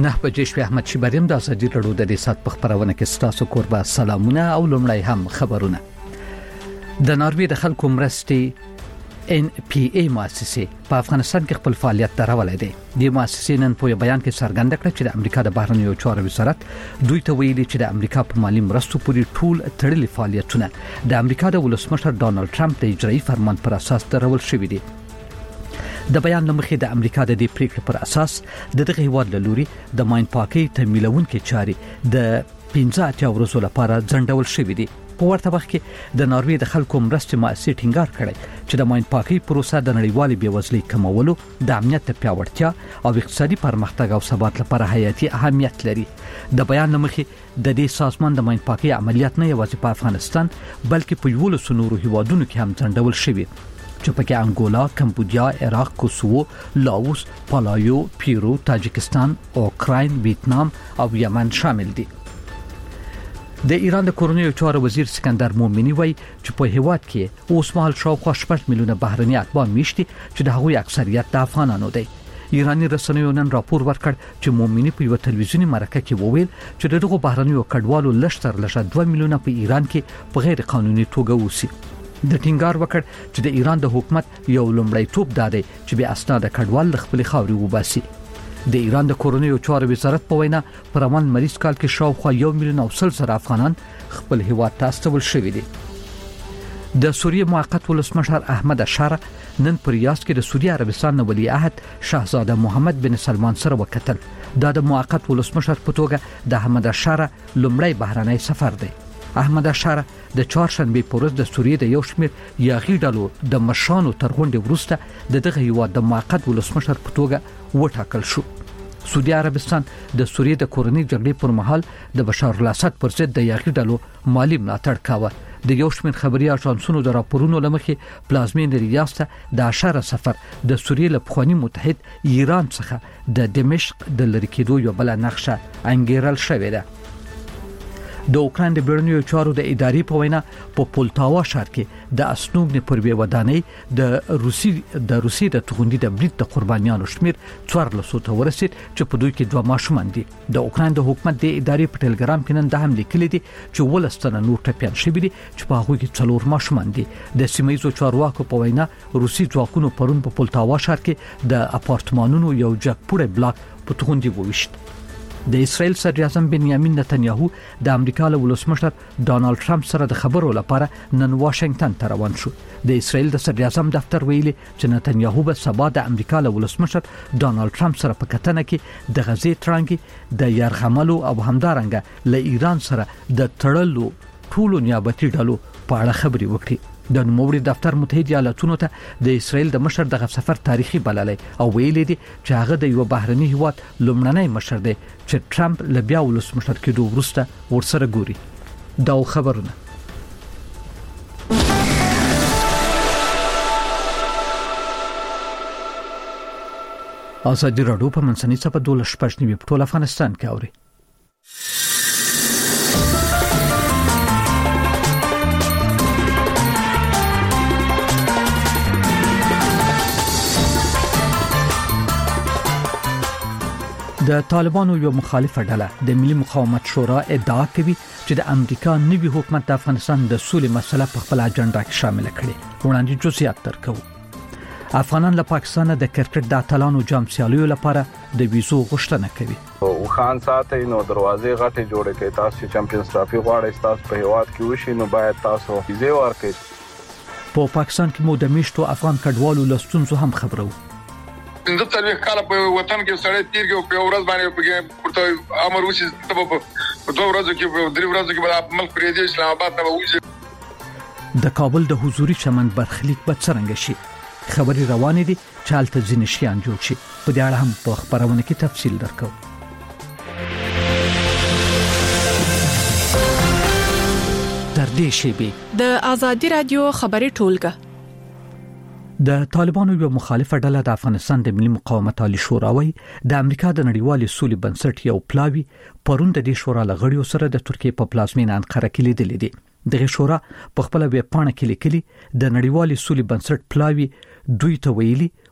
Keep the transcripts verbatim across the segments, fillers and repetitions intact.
نه بجې شپې احمد شیبریم د ازادي راډیو د ریاست په خبرونه کې ستاسو قربا سلامونه او لمړی هم خبرونه. د ناروې د خلکو مرستې ان پی ای مؤسسه په افغانستان کې خپل فعالیت درولې دی. د مؤسسې نن په بیان کې څرګنده کړه چې د امریکا د بهرنیو چارو وزارت دوی ته ویلي چې د امریکا په مالی مرستو پورې ټول تړلي فعالیتونه د امریکا د ولسمشر ډانلډ ټرمپ د اجرایي فرمان پر اساس درول شوی دي. د بیان لمخې د امریکا د دې پریکړې پر اساس د دغه هیواد له لوري د ماین پاکي تمویلونکو چاري د پنځه اتیا ورځې لپاره ځنډول شوې دي. په ورته وخت کې د ناروې د خلکو مرستې مؤسسې ټینګار کړی چې د ماین پاکي پروسه د نړیوالې بیوزلۍ کمولو، د امنیت پیاوړتیا او اقتصادي پرمختګ او ثبات لپاره حیاتي اهمیت لري. د بیان لمخې د دې سازمان د ماین پاکي عملیات نه یوازې په افغانستان بلکې په یولسو نورو هیوادونو کې هم ځنډول شوی چې پکې انګولا، کمبودیا، عراق، کوسوو، لاوس، پالایو، پیرو، تاجکستان، اوکراین، ویتنام او یمن شامل دي. د ایران د کورنیو چارو وزیر سکندر مومنی وایي چې په هیواد کې اوس مهال شاوخوا شپږ میلیونه بهرني اتباع میشتي چې د هغوی اکثریت د افغانانو دی. ایرانی رسنیو نن راپور ورکړ چې مومنی په یو تلویزیونی مرکه کې وویل چې دغه بهرنیو کډوالو لشتر لشه دوه میلیونه په ایران کې په غیر قانوني توګه اوسي. د ټینګار وکړ چې د ایران د حکومت یو لومړی توپ دادی چې به اسناد کډوال خپل خاوري وباسي. د ایران د کورنیو چارو وزارت په وینا پر روان مریض کال کې شاوخوا یو میلیون او سل زره افغانان خپل هیواد ته استول شوي دي. د سوریه موقت ولسمشر احمد اشاره نن پر ریاض کې د سعودي عربستان ولی عهد شاهزاده محمد بن سلمان سره وکتل. دا د موقت ولسمشر په توګه د احمد اشاره لومړی بهرنی سفر دی. احمد اشاره د چهارشنبه په ورځ د سوریه د یو شمېر یاغي ډلو د مشانو تر غونډې وروسته د دغه هیواد د موقت ولسمشر په توګه وټاکل شو. سعودي عربستان د سوریه د کورنۍ جګړې پر مهال د بشار الاسد پر ضد د یاغي ډلو مالی ملاتړ کاوه. د یو شمېر خبري اژانسونو د راپورونو لمخې پلازمین ریاض ته د اشاره سفر د سوریه له پخوانی متحد ایران څخه د دمشق د لری کېدو یو بل نقشه انګیرل شوې ده. د اوکراین د بیرونیو چارو د ادارې په وینا په پولتاوا ښار کې د اسنوب پر وی ودانۍ د روسي د روسي د توغندي د بریټ د قربانیانو شمیر څوارلس ته ورسید چې په دوی کې دوه ماشومان دي. د اوکراین د حکومت د ادارې په ټلګرام کې نن د هم لیکلي دي چې ولستنه نور ټپيان شوي دي چې په هغه کې څلور ماشومان دي. د سیمایي چارواکو په وینا روسي ځواکونو پرون په پولتاوا ښار کې د اپارتمانونو یو جګپوړی بلاک په توغندي وویشت. د اسرائیل صدر اعظم بنیامین نتنیاهو د امریکا له ولسمشر ډانلډ ټرمپ سره د خبرو لپاره نن واشنگټن ته روان شو. د اسرائیل د صدر اعظم دفتر ویلي چې نتنیاهو به سبا د امریکا له ولسمشر ډانلډ ټرمپ سره په کتنه کې د غزې ترانګي د یرغملو او همدارنګه له ایران سره د تړلو ټولو نیابتي ډلو په اړه خبري وکړي. د نوموړي دفتر متحده ایالاتونو ته د اسرائیل د مشر دغه سفر تاریخي بللی او ویلي دي چې هغه د یو بهرني هیواد لومړنی مشر دی چې ټرمپ له بیا ولسمشر کېدو وروسته ورسره ګوري. دا خبرونه ازادي راډیو په منځنۍ صفحه دولس شپږ نیمه په ټول افغانستان کې اوري. د طالبانو یو مخالفه ډله د ملي مقاومت شورا ادعا کوي چې د امریکا نوي حکومت د افغانستان د سولې مسله په خپل اجنډا کې شامل کړي. وړاندې جزئیات درکو. افغانان له پاکستان د کرکټ د اتلانو جام سیالیو لپاره د ویزو غوښتنه کوي. او خان ساتي نو دروازې غټه جوړه کوي. تاسو چمپیونز ټرافي غواړئ تاسو په هیواد کې وشي نو باید تاسو ویزه ورکړئ. په پاکستان کې مو د میشتو افغان کډوالو لستونزو هم خبرو. د تلوي کال په وطن کې سړی تیرګو په ورځ باندې په پورته امر وشي ته په دوه ورځو کې په درې ورځو کې په ملک پریدي اسلام آباد ته وځي. د کابل د حضوري چمن برخلیک به څنګه شي؟ خبري روانې دي چې حالت ځینې شیان جوړ شي. په دې اړه هم په خبرونه کې تفصیل درکو. تر دې شی د ازادي رادیو خبري ټولګه. د طالبانو یو مخالفه ډله د افغانستان د ملي مقاومت عالی شورا وای د امریکا د نړیوالې سولې بنسټ یو پلاوی پرون د دې شورا لغړیو سره د ترکیه په پلازمینه انقره کې لیدل دي. دغه شورا په خپل ویب پاڼه کې لیکلي د نړیوالې سولې بنسټ پلاوی دوی ته ویلي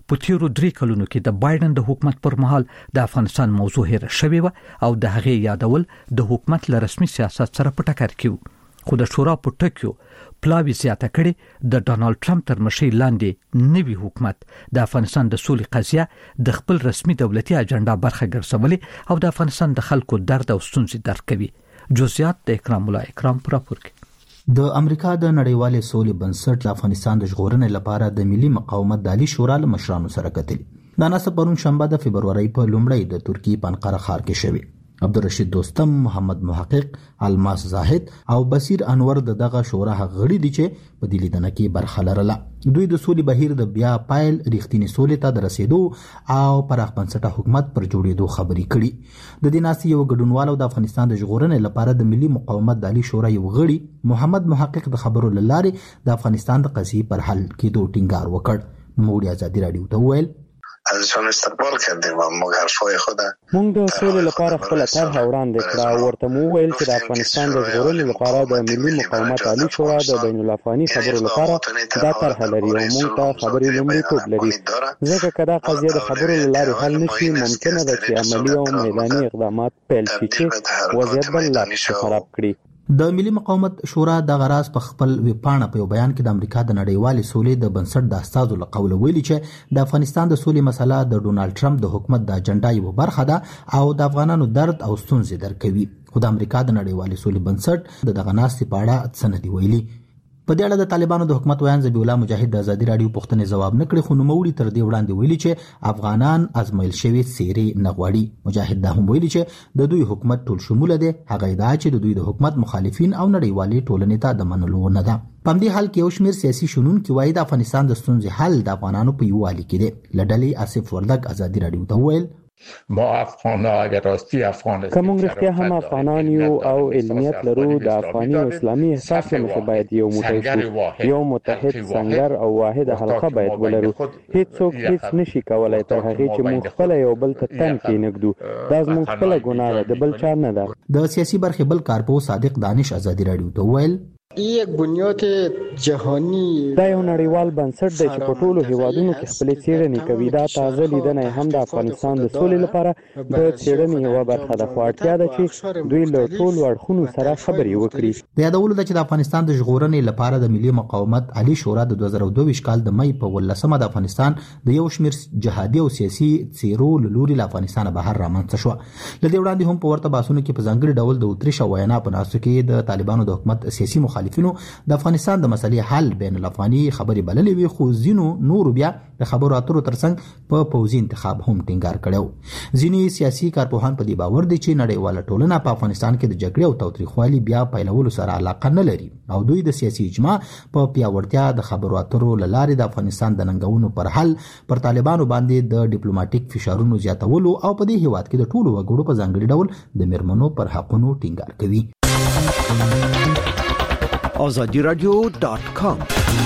په تیرو درې کلونو کې د بایدن د حکومت پر مهال د افغانستان موضوع هیر شوی و او د هغې یادول د حکومت له رسمي سیاست سره په ټکر کې و. خو د شورا په ټکیو پلاوی زیاته کړي د ډانلډ ټرمپ تر مشرۍ لاندې نوي حکومت د افغانستان د سولې قضیه د خپل رسمي دولتي اجنډا برخه ګرځولې او د افغانستان د خلکو درد او ستونزې درک کوي. جزئیات د اکرام الله اکرام پر راپور کې. د امریکا د نړیوالې سولې بنسټ د افغانستان د ژغورنې لپاره د ملي مقاومت د عالی شورا له مشرانو سره کتل. دا ناسه پرون شنبه د فبرورۍ په لومړۍ د ترکیې په انقره ښار کې شوی. عبدالرشید دوستم، محمد محقق، الماس زاهد او بصیر انور د دغه شورا غړي دي چې په دې لیدنه کې برخه لرله. دوی د سولې بهیر د بیا پایل ریښتینی سولې ته د رسیدو او پراخ بنسټه حکومت پر جوړېدو خبرې کړي. د دې ناسې یو ګډونوالو د افغانستان د ژغورنې لپاره د ملي مقاومت د عالی شورا یو غړي محمد محقق د خبرو لارې د افغانستان د قضیې پر حل کېدو ټینګار وکړ. نوموړي ازادي رادیو ته وویل ازشان استقبال کردیم و موږ حرفای خود موږ د سولې لپاره خپل طرح وړاندې کړه او ورته مو ویل چې د افغانستان د ژغورنې لپاره د ملي مقاومت عالی شورا د بین الافغاني خبرو لپاره دا طرح لري او موږ ته خبرې لومړیتوب لري ځکه که دا قضیه د خبرو له لارې حل نشي ممکنه ده چې عملي او میداني اقدامات پیل شي چې وضعیت بل لا خراب کړي. د ملي مقاومت شورا د غراس په خپل ویبپاڼه په یو بیان کې د امریکا د نړیوالې سولې د بنسټ د استازو له قوله ویلي چې د افغانستان د سولې مسله د ډونالډ ټرمپ د حکومت د اجنډا یو برخه ده او د افغانانو درد او ستونزې درک کوي. خو د امریکا د نړیوالې سولې بنسټ د دغه ناستې په اړه څه نه دی ویلي. په دې اړه د طالبانو د حکومت ویان ذبیح الله مجاهد د ازادي رادیو پوښتنې ځواب نه کړی، خو نوموړي تر دې وړاندې ویلي چې افغانان ازمایل شوي څېرې نه غواړي. مجاهد دا هم ویلي چې د دوی حکومت ټول شموله دی. هغه ادعا چې د دوی د حکومت مخالفین او نړیوالې ټولنې ته د منلو نه ده. په همدې حال کې یو شمېر سیاسي شنونکي وایي د افغانستان د ستونزې حل د افغانانو په یووالي کې دی. له ډلې آصف وردګ ازادي رادیو ته وویل ما افغان‌ها اگر راستی افغان که موږ رښتیا هم افغانان یو او علمیت لرو د افغاني او اسلامي احساس له باید یو موټی شو، یو متحد سنگر او واحد حلقه باید ولرو. هیڅوک هیڅ نشي کولای تر هغه چې موږ خپل یو بل ته تن کې نګدو. دا زموږ خپل ګناه ده، د بل چا نه ده. د سیاسي برخې بل کارپو صادق دانش ازادي رادیو ته ویل یک بنیاد جهانی دا یو نړیوال بنسټ دی چې په ټولو هیوادونو کې خپل څېړنې کوي. دا تازه لیدنه هم د افغانستان د سولې لپاره د څېړنې یو برخه ده، خو اړتیا ده چې دوی له ټولو اړخونو سره خبرې وکړي. د یادولو ده چې د افغانستان د ژغورنې لپاره د ملي مقاومت عالی شورا د دوه زره دوه ویشت کال د مې په ولسمه د افغانستان د یو شمېر جهادي او سیاسي څېرو له لوري له افغانستانه بهر رامنځته شوه. له دې وړاندې هم په ورته بحثونو کې په ځانګړي ډول د اتریش او وینا په ناستو کې د طالبانو د حکومت سیاسي مخالفینو د افغانستان د مسلې حل بین الافغاني خبري بللې وي، خو ځینو نورو بیا د خبرو اترو ترڅنګ په پوځي انتخاب هم ټینګار کړو. ځینې سیاسي کارپوهان په دې باور دي چې نړیواله ټولنه په افغانستان کې د جګړې او تاوتریخوالي بیا پیلولو سره علاقه نه لري او دوی د سیاسي اجماع په پیاوړتیا د خبرو اترو لارې د افغانستان د ننګونو پر حل پر طالبانو باندې د ډیپلوماټیک فشارونو زیاتولو او په دې هیواد کې د ټولو وګړو په ځانګړي ډول د میرمنو پر حقونو ټینګار کوي. آزادی رادیو ډاٹ کام.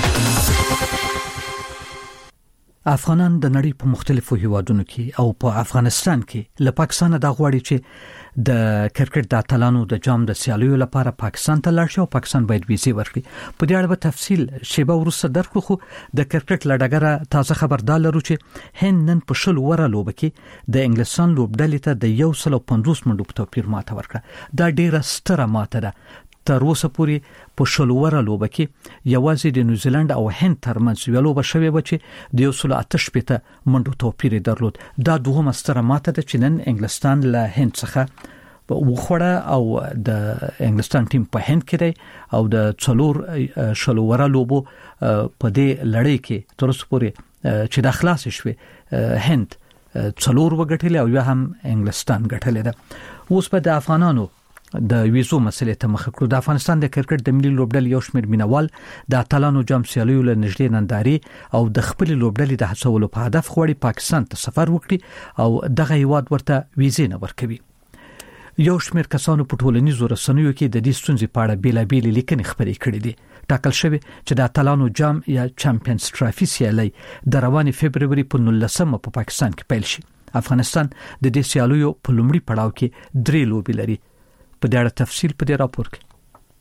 افغانان د نړۍ په مختلفو هیوادونو کې او په افغانستان کې له پاکستان د غواړي چې د کرکټ د اتلانو د جام د سیالیو لپاره پاکستان ته لاړ شي او پاکستان باید ویزه ورکړي. په دې اړه به تفصیل شیبه وروسته درکو، خو د کرکټ لړګره تازه خبردار لرو چې هند نن په شل وره لوبه کې د انګلستان لوبډلې ته د یو سل او پنځوس منډو په توپیر ماته ورکړه. دا ډیره ستره ماته ده. تر اوسه پورې په شلوره لوبه کې یوازې د نیوزیلند او هند ترمنځ یو لوبه شوې و چې د یو سل اته شپېته منډو توپیر درلود. دا دوهمه ستره ماته ده چې نن انګلستان له هند څخه وخوړه او د انګلستان ټیم په هند کې دی او د څلور شلوره لوبو په دې لړۍ کې تر اوسه پورې چې د خلاص شوې هند څلور وګټلې او یا هم انګلستان ګټلې ده. اوس په د افغانانو د ویزو مسلې ته مخ کړو. د افغانستان د کرکټ د ملي لوبډلې یو شمېر مینوال د اتلانو جام سیالیو له نږدې ننداري او د خپل لوبډلې د هڅولو په هدف غواړي پاکستان ته سفر وکړي او دغه هیواد ورته ویزې نه ورکوي. یو شمېر کسانو په ټولنیزو رسنیو کې د دې ستونزې په اړه بیلابېلې لیکنې خپرې کړې دي. ټاکل شوی چې د اتلانو جام یا چمپیونز ټرافي سیالي د روانې فبروري په نولسمه په پاکستان کې پیل شي. افغانستان د دې سیالیو په لومړي پړاو کې درې لوبې لري. په دې اړه تفصیل په دې راپور کې.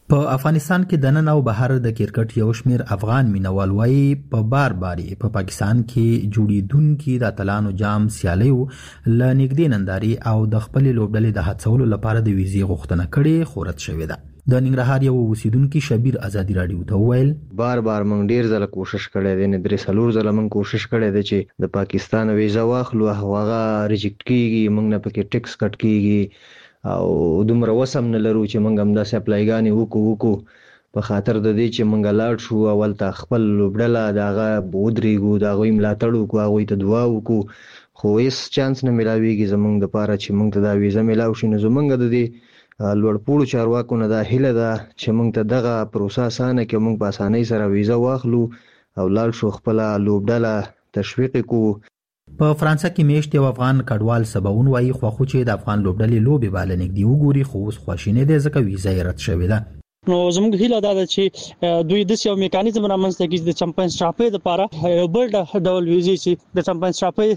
په افغانستان کې د نن او بهر د کرکټ یو شمیر افغان مینوال وايي په بار بار په پا پاکستان کې جوړیدونکو د اتلانو جام سیالیو ل نګدي ننداري او د خپل لوبډلې د هڅولو لپاره د ویزې غوښتنه کړې خورت شوې ده. د ننګرهار یو اوسیدونکو شبیر ازادي رادیو ته ویل بار بار مونږ ډیر ځله کوشش کړی دی، نه درې څلور ځله مونږ کوشش کړی دی چې د پاکستان ویزا واخلو، هغه ریجیکټ کیږي، مونږ نه پکې ټیکس کټ کیږي او دومره وسم نه لرو چې مونږ هم داسې اپلایګانې وکړو وکړو په خاطر د دې چې مونږ لاړ شو اول ته خپل لوبډله دغه بودريګو دغه ملاتړ وکړو، هغه ته دعا وکړو، خو هیڅ چانس نه ملاويږي زمونږ د پاره چې مونږ ته دا ویزا ملاو شي. نو زمونږ د دې لوړپوړو چارواکو نه دا هیله ده چې مونږ ته دغه پروسه اسانه کې مونږ په اسانۍ سره ویزا واخلو او لاړ شو خپل لوبډله تشویق کو. په فرانسه کې میشت یو افغان کډوال سباون وایي خو خو چې د افغان لوبډلې لوبي بالنګ دی وګوري خو اوس خوشینه دي ځکه ویزا یې رد شوې ده. نو زموږ هیله دا ده چې دوی د یو میکانیزم رامنځته کړي د چمپیونز ټرافي لپاره یو بل ډول ویزې چې د چمپیونز ټرافي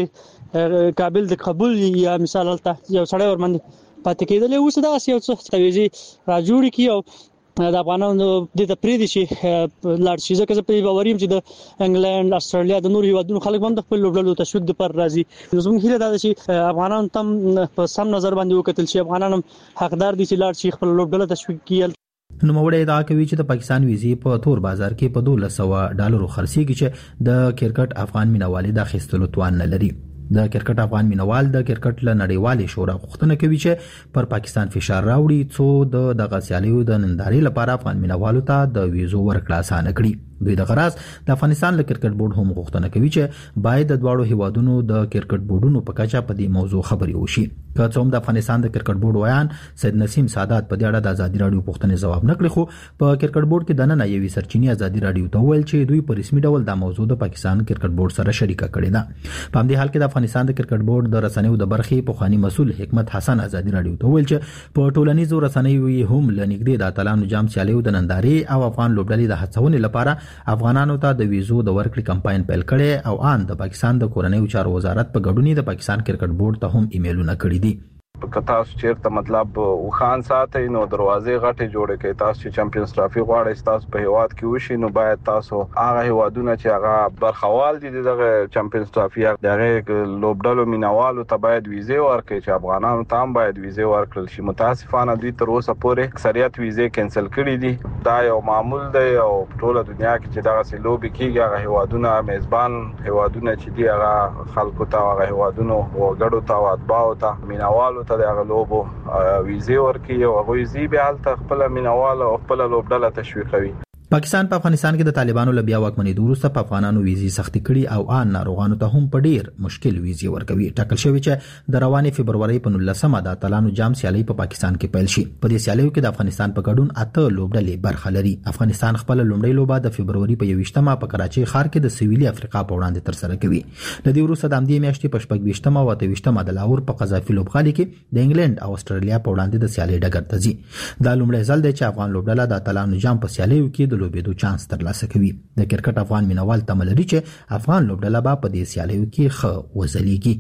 پورې قابل د قبول یا مثال ته یو سړی ورمنډي پاتې کېدل، اوس دا یو څه ویزې را جوړ کی او د افغانانو د تپریدي چې لاړ شي ځکه په باوریم چې د انګلند، استرالیا د نور هیوادونو خلک هم د خپل لوبډلو تشویق لپاره راځي. زموږ هیله ده چې افغانان تم په سم نظر باندې وکتل شي، افغانان حقدار دي چې لاړ شي خپل لوبډله تشویق کړي. نو موږ ادعا کوي چې د پاکستان ویزې په تور بازار کې په دولس سوه ډالرو خرڅيږي چې د کرکټ افغان مینوالي د خستلو توان نه لري. د کرکټ افغان مینوال د کرکټ له نړیوالې شورا غوښتنه کوي چې پر پاکستان فشار راوړي څو د دغه سیالیو د ننداري لپاره افغان مینوالو ته د ویزو ورکړه اسانه کړي. دوی د غراس د افغانستان له کرکټ بورډ هم غوښتنه کوي چې باید د دواړو هیوادونو د کرکټ بورډونو په کچه په دې موضوع خبري وشي. که څوم د افغانستان د کرکټ بورډ ویان سید نسیم سادات په دې اړه د ازادي رادیو پوښتنې جواب نکړي، خو په کرکټ بورډ کې د نن یوې سرچینې ازادي رادیو ته ویل چې دوی په رسمي ډول د موضوع د پاکستان کرکټ بورډ سره شریکه کړې ده. په همدې حال کې د افغانستان د کرکټ بورډ د رسنیو د برخې پوخانی مسؤل حکمت حسن ازادي رادیو ته ویل چې په ټولنیزو رسنیو هم لنګدي د اتلانو جام سیالیو د ننداري او افغان لوبډلې د هڅونې لپاره افغانانو ته د ویزو د ورکړې کمپاین پیل کړي او ان د پاکستان د کورنیو چارو وزارت په ګډون د پاکستان کرکټ بورډ ته هم ایمیلونه کړي دي. تاسو چیرته مطلب وخان ساتي نو دروازې غټه جوړه کوي، تاسو چې چمپیونز ټرافي غواړئ تاسو په هیواد کې وشي نو باید تاسو هغه هیوادونه چې هغه برخوال دي دغه چمپیونز ټرافي دغه لوبډلو مینوالو ته باید ویزې ورکړي چې افغانانو ته هم باید ویزې ورکړل شي. متاسفانه دوی تر اوسه پورې اکثریت ویزې کینسل کړي دي. دا یو معمول دی او ټول دنیا کې چې دغه سلوبي کیږي هغه هیوادونه میزبان هیوادونه چې دی هغه خلکو ته هغه هیوادونو وګړو ته او اتباعو ته مینوالو د غلوبو ویزې ورکي او هغه زی به حالت خپل مینوال او خپل لوبډله تشویقوي. پاکستان په افغانستان کې د طالبانو له بیا واکمنۍ وروسته په افغانانو ویزې سختي کړي او ان ناروغانو ته هم په ډیر مشکل ویزې ورکوي. ټاکل شوی چې د روانې فبرवरी په نولسمه د اتلانو جام سیالي په پاکستان کې پیل شي. په دې سیالیو کې د افغانستان په ګډون اته لوبډلې برخه لري. افغانستان خپل لومړی لوبه د فبرवरी په یوویشتمه په کراچي ښار کې د سویلي افریقا په وړاندې تر سره کوي. د دې وروسته د همدې میاشتې په شپږویشتمه او اتهویشتمه د لاهور په قذافي لوبغالي کې د انګلند او استرالیا په وړاندې د سیالي ډګر ته ځي. دا لومړی ځل دی چې افغان لوبډله د اتلانو جام په سیالیو کې د لوبېدو چانس ترلاسه کوي. د کرکټ افغان مینوال تمه لري چې افغان لوبډله به په دې سیالیو کې ښه وځلیږي.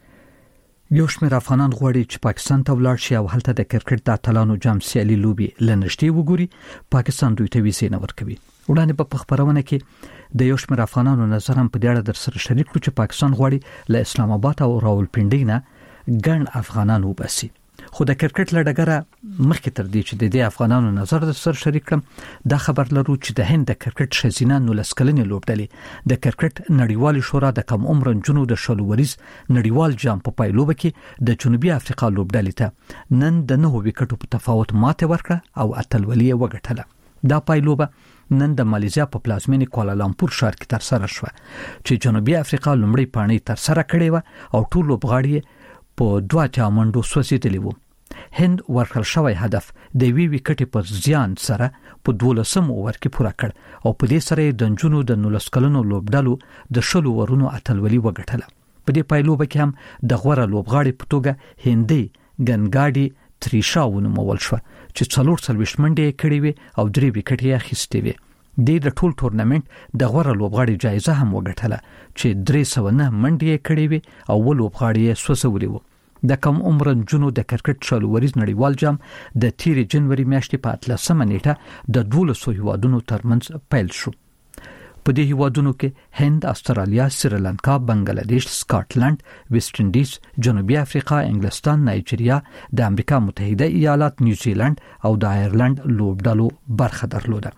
یو شمېر افغانان غواړي چې پاکستان ته ولاړ شي او هلته د کرکټ د اتلانو جام سیالي لوبي لنشتي وګوري. پاکستان دوی ته ویزې نه ورکوي. وړاندې په خبرونه کې د یو شمېر افغانانو نظر هم په دې اړه در سره شریک کړو چې پاکستان غواړي له اسلام آباد او راولپنډي نه ګڼ افغانان وباسي. خو د کرکټ لړګره مخکې تر دې چې د دې افغانانو نظر د سر شریک کړم دا خبر لرو چې د هند د کرکټ شزینه نولس کلنې لوبډلې د کرکټ نړیوال شورا د کم عمر جنو د شلوریز نړیوال جام په پایلوبه کې د جنوبي افریقا لوبډلې ته نن د نهو وکټو په تفاوت ماته ورکړه او اتلولي وګټله. دا پایلوبه نن د مالیزیا په پلازمینې کوالالامپور ښار کې تر سره شوه چې جنوبي افریقا لومړی پاڼۍ تر سره کړې و او ټول لوبغاړي په دوه اتیا منډو سوځېدلی وو. هند ورکړل شوی هدف د وی وکټې په زیان سره په دولسم اوور کې پوره کړ او په دې سره د نجونو د نولس کلنو لوبډلو د شلو ورونو اتلولي وګټله. په دې پایلوبه کې هم د غوره لوبغاړي په توګه هندي ګنګاډي تریشا ونومول شو چې څلور څلوېښت منډې کړې وې او درې وکټې یې اخیستې وې. د ټول ټورنمنت د غوره لوبغاړي جایزه هم وګټله چې درې سوه نه منډې کړې وې او ول لوبغاړي یې سوځولي وو. د کم عمر جنو د کرکټ شلوریز نړیوال جام د تیر جنوري میاشتې په اتلسمه نیټه د دولسو هیوادونو ترمنځ پیل شو. په دې هیوادونو کې هند، استرالیا، سریلانکا، بنگلاديش، سکاټلند، ویسټ انډیز، جنوبي افریقا، انګلستان، نایجیریا، د امریکا متحده ایالات، نیوزیلند او د آیرلند لوبډلو برخه درلوده.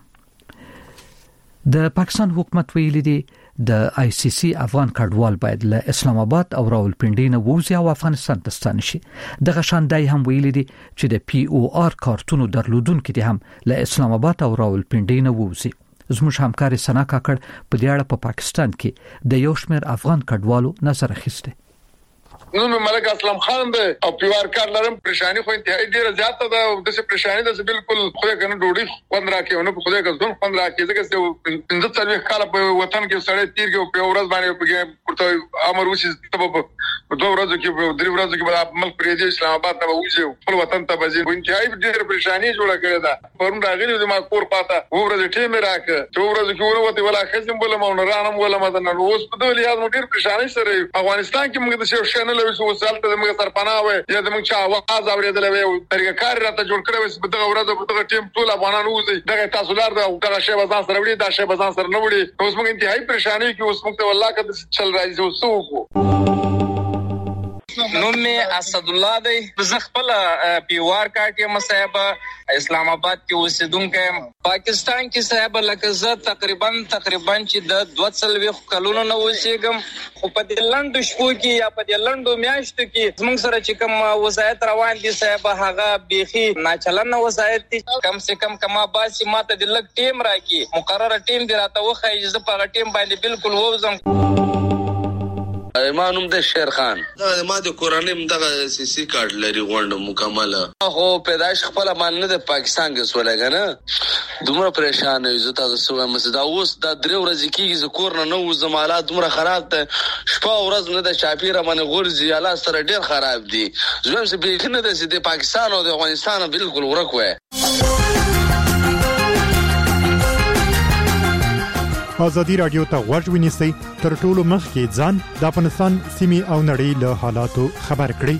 د پاکستان حکومت ویلي دی د آی سی سی افغان کډوال باید له اسلام آباد او راولپنډي نه ووځي او افغانستان ته ستانه شي. دغه شاندای هم ویلي دی چې د پی او آر کارتونو درلودونکو دي هم له اسلام آباد او راولپنډي نه ووځي. زموږ همکار سنا کاکړ په دې اړه په پاکستان کې د یو شمېر افغان کډوالو نظر اخیسته. نو ملک اسلام خان دی او پیوار کار لرم پریشانی خو انتهایی ډیره زیاته ده او د څه پریشانی ده بالکل خو کنه ډوډۍ خوند راکې نو خو دې غزون خوند راکې ځکه چې پنځه څلوي کال په وطن کې سړی تیر کې په ورځ باندې په پورته امر وشي سبب په دوه ورځو کې په درې ورځو کې به ملک پرېږي اسلام آباد ته وځي خپل وطن ته وځي انتهایی ډیره پریشانی جوړه کړې ده. پرون راغلی د ما کور پاته ورځ ټیم راکې چې ورځ کې ورته ولا خزم بوله مو نه رانم ولا مدن اوس په دې لحاظ مو ډیر پریشانی سره افغانستان کې موږ د شیو شنل وسو وسالته موږ سرپناه وي یا د موږ چا आवाज اوریدل وي طریقه کار راته جوړ کړو چې په دغه ورځ په دغه ټیم ټول افغانان وځي دغه تاسو لار دغه شی بازار سره وړي دا شی بازار سره نه وړي اوس موږ انتهایی پریشانی کې اوس موږ ته والله کده چل راځي اوس وکړو. نوم می اسد الله دی زه خپل پیوار کاټ یم صاحب اسلام آباد کې اوسیدونکو پاکستان کې صاحب لکه زه تقریبا تقریبا چې د دوه څلوي کلونو نه اوسېږم خو په دې لنډ شپو کې یا په دې لنډو میاشتو کې زموږ سره چې کوم وضعیت روان دي صاحب هغه بيخي ناچلنه وضعیت دي. کم سے کم کما باسي ماته د لګ ټیم راکې مقرره ټیم دی راته وخی چې په ټیم باندې بالکل ووزم. ایمانوم د شیر خان دا ما د قرانیم دغه سی سی کارت لري غونډه مکمله هو پیدائش خپل مان نه د پاکستان کې سولګا نه دومره پریشان یو زه تاسو سوه مسدا اوس دا درې ورځې کېږي ز کور نه نو زمالات دومره خراب ته شپه ورځ نه د شاپیره باندې غورځي الله سره ډیر خراب دي زویم سه به نه د پاکستان او د افغانستان بالکل ورکوي. ازادي رادیو ته غوږ ونیسئ تر ټولو مخکې ځان د افغانستان سیمې او نړۍ له حالاتو خبر کړئ.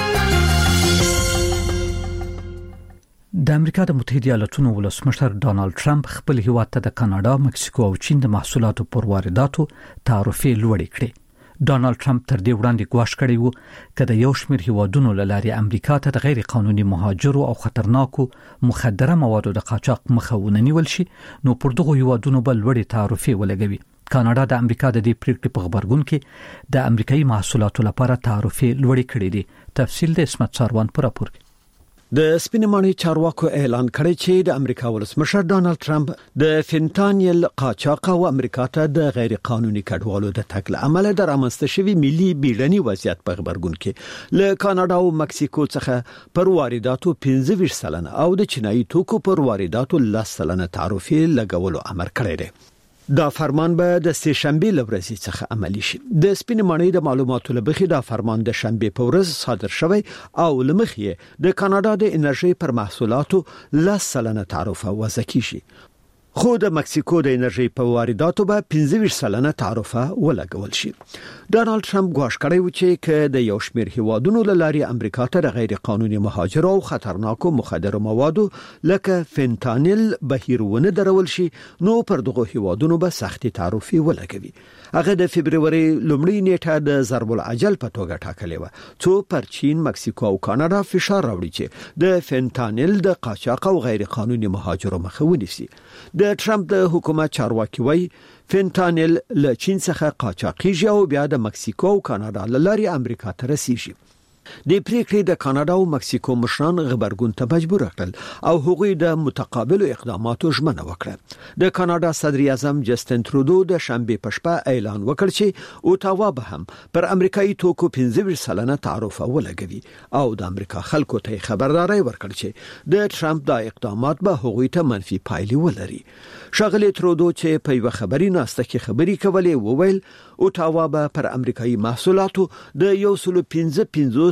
د امریکا د متحده ایالاتونو ولسمشر ډانلډ ټرمپ خپل هیواد ته د کاناډا، مکسیکو او چین د محصولاتو پر وارداتو تعرفې لوړې کړې. ډانلډ ټرمپ تر دې وړاندې ګواښ کړی و چې د یو شمېر هیوادونو له لارې امریکا ته د غیر قانوني مهاجرو او خطرناکو مخدره موادو د قاچاق مخه ونیول شي نو پر دغه هیوادونو بل لوړې تعرفې ولګوي. کاناډا د امریکا د دې پریکړې په خبرګون کې د امریکایي محصولاتو لپاره تعرفې لوړې کړې دي. تفصیل د اسمت ساروان پر راپور کې. د سپینماني چارواکو اعلان کړی چې د امریکا ولسمشر ډانلډ ټرمپ د فینټانیل قاچاق او امریکا ته د غیر قانوني کډوالو د تګ عمل د رامنځته شوی ملي بیړني وضعیت په خبرګون کې له کاناډا او مکسیکو څخه پر وارداتو پنځه ویشت سلنه او د چینایي توکو پر وارداتو لس سلنه تعرفې لګولو امر کړی دی. دا فرمان به د سه شنبه لورځي څخه عملی شي. د سپینماني د معلوماتو لبخي دا فرمان د شنبه په ورځ صادر شوی او لمخې د کاناډا د انرژي پر محصولاتو لس سلنه تعرفه وضع کیږي. خو د مکسیکو د انرژي په وارداتو به پنځه ویشت سلنه تعرفه ولګول شي. ډانلډ ټرمپ ګواښ کړی و چې ک د یو شمېر هیوادونو له لارې امریکا ته د غیر قانوني مهاجرو او خطرناکو مخدره موادو لکه فینټانیل بهیرونه درول شي نو پر دغه هیوادونو به سختي تعرفه ولګوي. هغه د فبرवरी لومړی نیټه د ضرب العجل په توګه ټاکلې و چې پر چین، مکسیکو او کاناډا فشار راوړي چې د فینټانیل د قاچاق او غیر قانوني مهاجرو مخه ونیسي. د ټرمپ د حکومت چارواکي وایي فینټانیل له چین څخه قاچاقیږي او بیا د مکسیکو او کاناډا له لارې امریکا ته رسیږي. د پریکړې د کاناډا او مکسیکو مشران خبرګون ته مجبور کړل او هغوی د متقابل اقداماتو ژمنه وکړه. د کاناډا صدر اعظم جسټین ترودو د شنبه په شپه اعلان وکړ چې اوټاوا به هم پر امریکایي توکو پنځه ویشت سلنه تعرفه ولګوي او د امریکا خلکو ته خبرداري ورکړ چې د ټرمپ د اقدامات به هغوی ته منفي پایلې ولري. ښاغلی ترودو چې په یو خبري ناسته کې خبري کولې وویل اوټاوا به پر امریکایي محصولاتو د یو سل پنځه پنځوس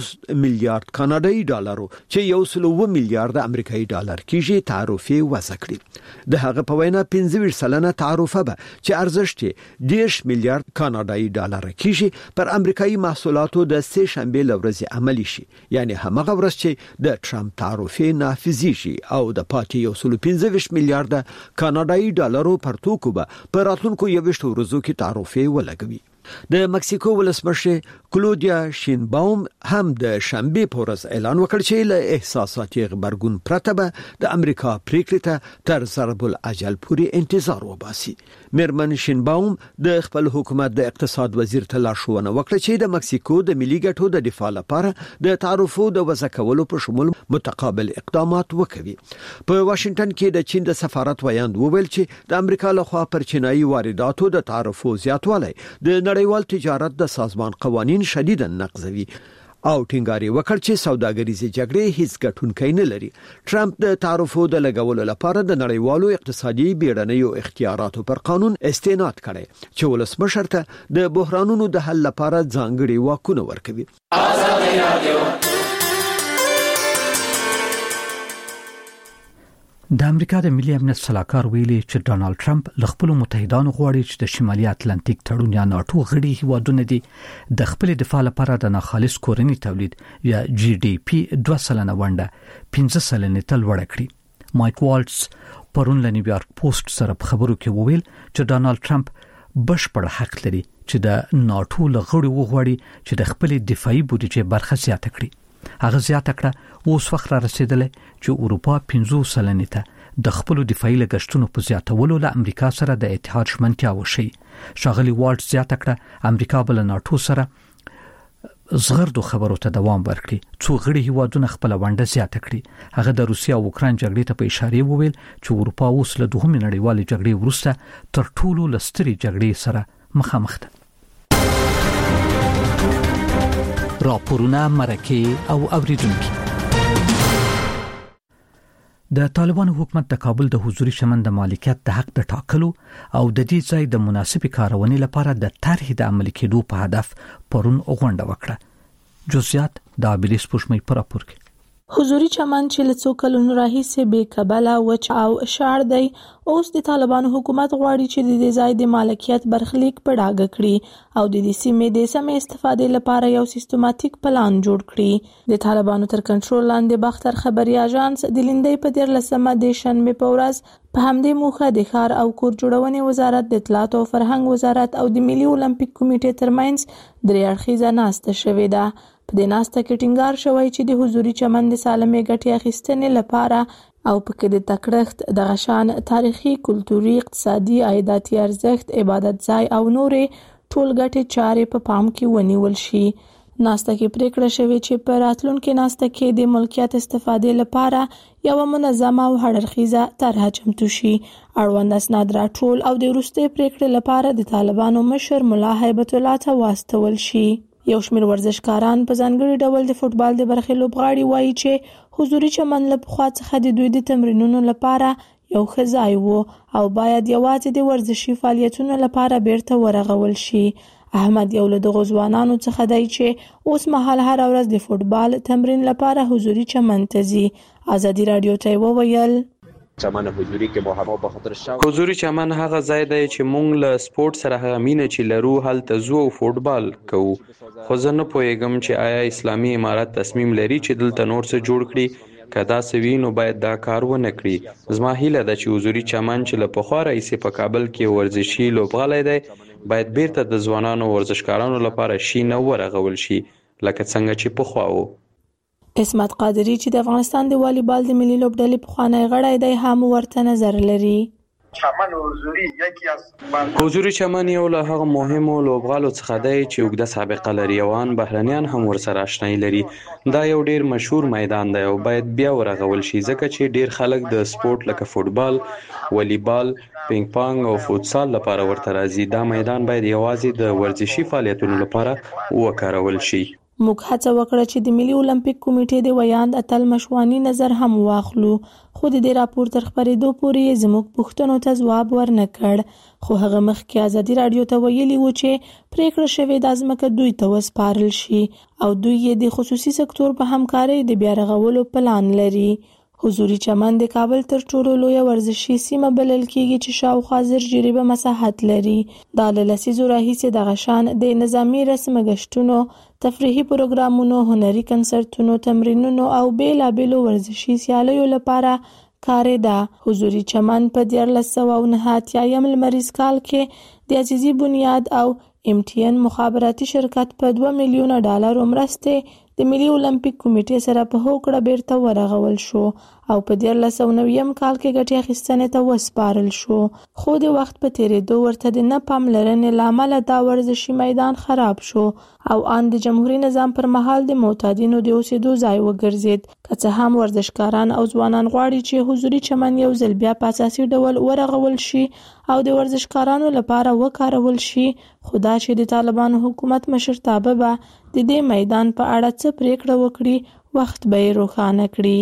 پنځوس میلیارډ کاناډایي ډالرو چې یو سل او میلیارډ امریکایي ډالر کېږي تعرفه وضع کړي. د هغه په وینا پنځه ویشت سلنه تعرفه به چې ارزښت یې دېرش میلیارډ کاناډایي ډالر کېږي پر امریکایي محصولاتو د سه شنبه لورځ عملی شي، یعنی همغه ورځ چې د ټرمپ تعرفه نافذ شي او د پاتې یو سل پنځه ویشت میلیارډ کاناډایي ډالرو پر توکو به پر راتلونکو یوشت ورځو کې تعرفه ولګوي. د مکسیکو ولسمشر کلودیا شینباوم هم د شنبه په ورځ اعلان وکړ چې له احساساتي غبرګون پرته به د امریکا پریکړې ته تر ضرب الاجل پورې انتظار وباسي. میرمن شینباوم د خپل حکومت د اقتصاد وزیر ته لارښوونه وکړه چې د مکسیکو د ملي ګټو د دفاع لپاره د تعرفو د وضع کولو په شمول متقابل اقدامات وکړي. په واشنگټن کې د چین د سفارت ویاند وویل چې د امریکا لخوا پر چینایي وارداتو د تعرفو زیاتوالی د نړیوال تجارت د سازمان قوانین شدیداً نقضوي او ټینګار وکړ چې سوداګریزې جګړې هیڅ ګټونکی نه لري. ټرمپ د تعرفو د لګولو لپاره د نړیوالو اقتصادي بیړنیو اختیاراتو پر قانون استناد کړي چې ولسمشر ته د بحرانونو د حل لپاره ځانګړي واکونه ورکوي. آزادي رادیو د امریکا د ملي امنیت صلاحکار ویلي چې ډانلډ ټرمپ له خپل متحدانو غواړي چې د شمالي اتلانتیک تړون یا ناتو غړي هیوادونه دي د خپل دفاع لپاره د ناخالص کورني تولید یا جی ډي پی دوه سلنه ونډه پنځه سلنه ته لوړه کړې. مایک والټس پرون له نیویارک پوسټ سره په خبرو کې وویل چې ډانلډ ټرمپ بشپړ حق لري چې د ناتو له غړو وغواړي چې د خپل دفاعي بودیجې برخه زیاته کړي. هغه زیاته کړه اوس وخت را رسیدلی چې اروپا پنځه سلنه ته د خپل دفاعي لګښتونو په زیاتولو له امریکا سره د اتحاد شمنتیا وشي. شاغلي والټ زیاته کړه امریکا بل ناتو سره زغردو خبرو ته دوام ورکړي څو غړي هیوادونه خپل ونډه زیاته کړي. هغه د روسیا او اوکران جګړې ته په اشاره وویل چې اروپا اوس له دوهمې نړیوالې جګړې وروسته تر ټولو لستري جګړې سره مخامخ ده. راپورونه مرکه او اوریدونکو. د طالبانو حکومت د کابل د حضوري چمن د مالکیت د حق د ټاکلو او د دې ځای د مناسبې کارونې لپاره د طرحې د عملي کېدو په هدف پرون غونډه وکړه. جزئیات د ابلیس پښمې پر راپور کې. حضوري چمن چې له څو کلونو راهیسې بې کبله وچ او شاړ دی، اوس د طالبانو حکومت غواړي چې د دې ځای د مالکیت برخلیک په ډاګه کړي او د دې سیمې د سمې استفادې لپاره یو سیستماتیک پلان جوړ کړي. د طالبانو تر کنټرول لاندې باختر خبري اژانس د لیندۍ په دیارلسمه د شنبې په ورځ په همدې موخه د ښار او کور جوړونې وزارت، د اطلاعات او فرهنګ وزارت او د ملي اولمپیک کمیټې ترمنځ درې اړخیزه ناسته شوې ده. په دې ناسته کې ټینګار شوی چې د حضوري چمن د سالمې ګټې اخیستنې لپاره او پکې د تکړښت د غشان تاریخي، کلتوري، اقتصادي، عایداتي ارزښت، عبادت ځای او نورې ټول ګټې چارې په پام کې ونیول شي. ناسته کې پریکړه شوې چې په راتلونکي ناسته کې د ملکیت استفادې لپاره یو منظمه او هړرخیزه طرحه چمتو شي. اړوند اسناد راټول او د وروستۍ پریکړې لپاره د طالبانو مشر ملا هیبت الله ته واستول شي. یو شمېر ورزشکاران په ځانګړي ډول د فوټبال د برخې لوبغاړي وایي چې حضوري چمن له پخوا څخه د دوی د تمرینونو لپاره یو ښه ځای و او باید یوازې د ورزشي فعالیتونو لپاره بیرته ورغول شي. احمد یو له دغو ځوانانو څخه دی چې اوس مهال هره ورځ د فوټبال تمرین لپاره حضوري چمن ته ځي. آزادي رادیو ته وویل چمن حضوري کې مهمه په خاطر شاو حضوري چمن هغه ځای دی چې مونږ له سپورت سره هغه مینه چې لرو هلته زو او فوټبال کوو. خو زه نه پوهیږم چې آیا اسلامي امارت تصمیم لري چې دلته نور څه جوړ کړي. که دا سوي نو باید دا کار ونه کړي. زما هیله ده چې حضوري چمن چې له پخوا راهیسې په کابل کې ورزشي لوبغالی دی باید بیرته د ځوانانو ورزشکارانو لپاره شي نه ورغول شي لکه څنګه چې پخوا و. اسمت قادری چې د افغانستان د والیبال د ملي لوبډلې پخوانی غړی دی هم ورته نظر لري. چمن حضوري یکی از حضوري چمن یو له هغه مهمو لوبغالو څخه دی چې اوږده سابقه لري او ان بهرنیان هم ورسره آشنایي لري. دا یو ډیر مشهور میدان دی او باید بیا ورغول شي ځکه چې ډیر خلک د سپورت لکه فوټبال، والیبال، پینګ پانګ او فوتسال لپاره ورته راځي. دا میدان باید یوازې د ورزشي فعالیتونو لپاره وکارول شي. موږ هڅه وکړه چې د ملي اولمپیک کمیټې د ویاند اتل مشوانی نظر هم واخلو، خو د دې راپور تر خبرېدو پورې زموږ پوښتنو ته ځواب ورنکړ. خو هغه مخکې ازادي راډیو ته ویلي و چې پریکړه شوې د ځمکه دوی ته وسپارل شي او دوی یې د خصوصي سکتور په همکارۍ د بیا رغولو پلان لري. حضوري چمن د کابل تر ټولو لویه ورزشي سیمه بلل کېږي چې شاوخوا زر جریبه مساحت لري. دا له لسیزو راهیسې دغه شان د نظامي رسم ګشتونو، تفریحي پروګرامونو، هنري کنسرتونو، تمرینونو او بیلابیلو ورزشي سیالیو لپاره کارېده. حضوري چمن په دیارلس سوه او نهه اتیایم لمریز کال کې د عزیزي بنیاد او ام ټي ان مخابراتي شرکت په دوه میلیونه ډالرو مرستې د ملي اولمپیک کمیټې سره په هوکړه بیرته ورغول شو او په دیارلس سوه نویم کال کې ګټې اخیستنې ته وسپارل شو. خو د وخت په تېرېدو ورته د نه پاملرنې له امله دا ورزشي میدان خراب شو او ان د جمهوري نظام پر مهال د معتادینو د اوسېدو ځای وګرځېد. که څه هم ورزشکاران او ځوانان غواړي چې حضوري چمن یو ځل بیا په اساسي ډول ورغول شي او د ورزشکارانو لپاره وکارول شي، خو دا چې د طالبانو حکومت مشرتابه به د دې میدان په اړه څه پریکړه وکړي، وخت به یې روښانه کړي.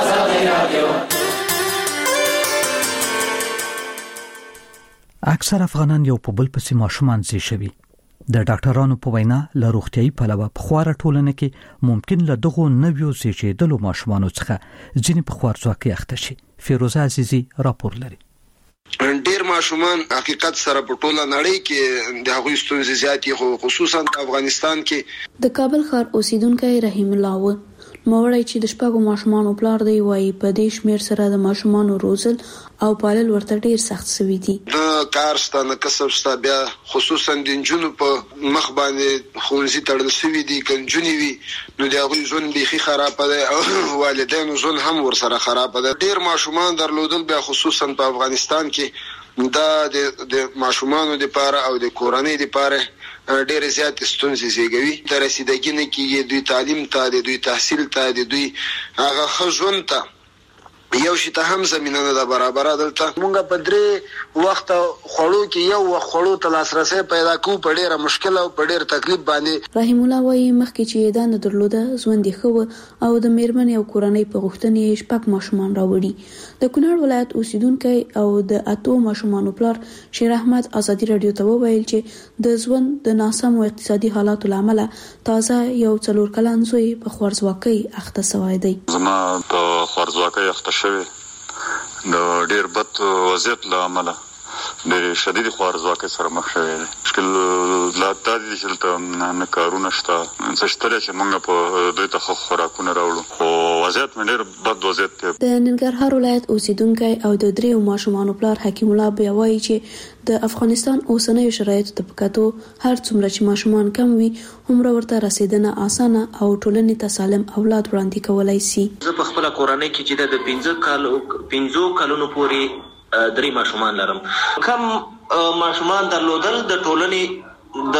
اکثر افغانان یو په بل پسې ماشومان زی شوي. د ډاکټرانو په وینا له روغتیايي پلوه په خواره ټولنه کې ممکن له دغو نویو زیږیدلو ماشومانو څخه ځینې په خوارځواکۍ اخته شي. فیروزه عزیزي راپور لري. ډیر ماشومان حقیقت سره په ټوله نړۍ کې د هغوی ستونزې زیاتې، خو خصوصا په افغانستان کې. د کابل ښار اوسیدونکی رحیم الله و موړی چې د شپږو ماشومانو پلار دی، وایي په دې شمیر سره د ماشومانو روزل او پالل ورته ډیر سخت شوی دي. د کار ستانه کسب ستا بیا خصوصا د نجونو په مخ باندې ښوونځي تړل شوي دي. که نجونې وي نو د هغوی ژوند بیخي خرابه دی او والدینو ژوند هم ورسره خرابه دی. ډیر ماشومان درلودل بیا خصوصا په افغانستان کې دا د ماشومانو لپاره او د کورنۍ لپاره ډېر زیات ستونزې زیږوي. د رسیدګۍ نه کېږي دوی تعلیم ته، د دوی تحصیل ته، د دوی هغه ښه ژوند ته یو شي ته هم زمینه نه ده برابره. دلته مونږ په درې وخت خوړو کې یو وخت خوړو ته لاسرسی پیدا کوو په ډېره مشکل او په ډېر تکلیف باندې. رحیم الله وایي مخکې چې یې دا نه درلوده ژوند یې ښه و او د میرمنې او کورنۍ په غوښتنې یې شپږ ماشومان راوړي. د کونړ ولایت اوسیدونکی او د اتو ماشومانو پلار شیر احمد ازادي راډیو ته وویل چې د ژوند د ناسمو اقتصادي حالاتو له امله تازه یو څلور کلن زوی په خوارځواکۍ اخته شوی دی. زما په خوارځواکۍ اخته شوی د ډیر بد وضعیت له امله ډېرې شدیدې خوارځواکۍ سره مخ شوی دی. مشکل لا دا دی چې دلته نه کارونه شته، څه شته چې موږ په دوی ته ښه خوراکونه راوړو، خو وضعیت مې ډېر بد وضعیت دی. د ننګرهار ولایت اوسیدونکی او د دریو ماشومانو پلار حکیم الله بیا وایي چې د افغانستان اوسنیو شرایطو ته په کتو هر څومره چې ماشومان کم وي هومره ورته رسیدنه اسانه او ټولنې ته سالم اولاد وړاندې کولی سي. زه په خپله کورنۍ کې چې د پنځه کالو پنځو کلونو پورې درې ماشومان لرم. کم ماشومان درلودل د ټولنې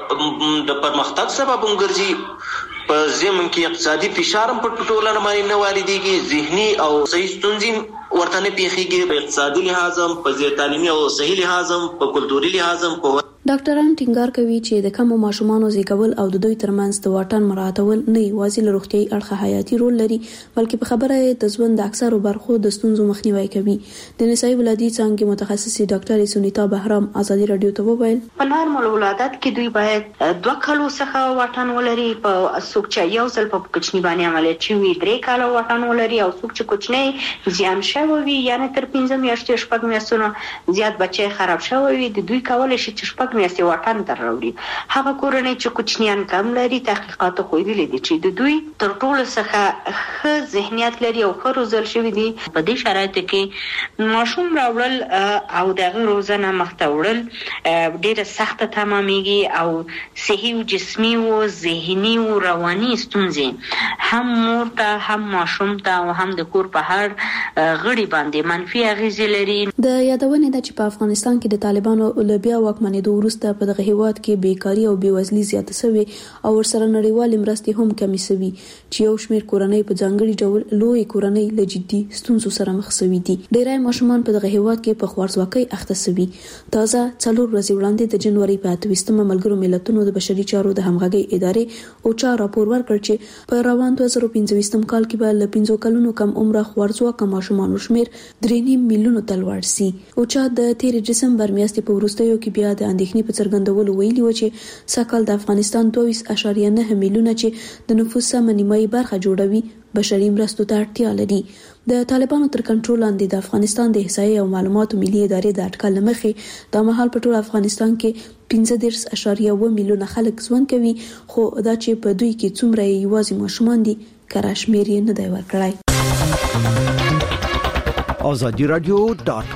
د د پرمختګ سبب هم ګرځي. په ضمن کې اقتصادي فشار هم په ټولنه باندې نه واردېږي، ذهني او صحي ستونزې ورته نه پیښیږي. په اقتصادي لحاظ هم، په زیر تعلیمي او صحي لحاظ هم، په کلتوري لحاظ هم. په ډاکټران ټینګار کوي چې د کمو ماشومانو زیږول او د دوی ترمنځ د واټن مراعاتول نه یوازې له روغتیايي اړخه حیاتي رول لري، بلکې په خبره یې د ژوند د اکثرو برخو د ستونزو مخنیوی کوي. د نسایي ولادي څانګې متخصصې ډاکټرې سونیتا بهرام ازادي راډیو ته وویل په نارمل ولادت کې دوی باید دوه کالو څخه واټن ولري. په څوک چې یو ځل په کوچني باندې عملیات شوي درې کاله واټن ولري، او څوک چې کوچنی زیان شوی وي یعنې تر پنځه میاشتې شپږ میاشتونه زیات بچی خراب شوی وي، د دوی کولی شي چې شپږ میاشتې واټن راوړي. هغه کورنۍ چې کوچنیان کم لري تحقیقات ښودلي دي چې د دوی تر ټولو څخه ښه ذهنیت لري او ښه روزل شوي دي. په دې شرایطو کې ماشوم راوړل او د هغه روزنه مخته وړل ډېره سخته تمامیږي او صحي او جسمي او ذهني او رواني ستونزې هم مور ته هم ماشوم ته او هم د کور په هر غړي باندې منفي اغېزې لري. د یادونې ده چې په افغانستان کې د طالبانو له بیا واکمنېدو وروسته په دغه هیواد کې بیکاری او بیوزلي زیاته شوې او ورسره نړیوال مرستې هم کمې شوې چې یو شمېر کورنۍ په ځانګړي ډول لوی کورنۍ له جدي ستونزو سره مخ شوي دي. ډېری ماشومان په دغه هیواد کې په خوارځواکۍ اخته شوي. تازه څلور ورځې وړاندې د جنوري په اته ویشتمه ملګرو ملتونو د بشري چارو د همغږۍ ادارې اوچا راپور ورکړ چې په روان دوه زره پنځه ویشتم کال کې به له پنځو کلونو کم عمره خوارځواکه ماشومانو شمېر درې نیم میلیونو ته لوړ سي. اوچا د تېرې ډسمبر میاشتې په وروستیو کې بیا د اندېښنې په څرګندولو ویلي و چې سږکال د افغانستان دوه ویشت اعشاریه نه میلیونه چې د نفوس سمه نیمایي برخه جوړوي بشري مرستو ته اړتیا لري. د طالبانو تر کنټرول لاندې د افغانستان د احصایې او معلوماتو ملي ادارې د اټکل مخې د مهال په ټول افغانستان کې پنځه دېرش اعشاریه اووه میلیونه خلک ژوند کوي، خو دا چې په دوی کې څومره یوازې ماشومان دي کره شمېر یې نه دی ورکړی. آزادی رادیو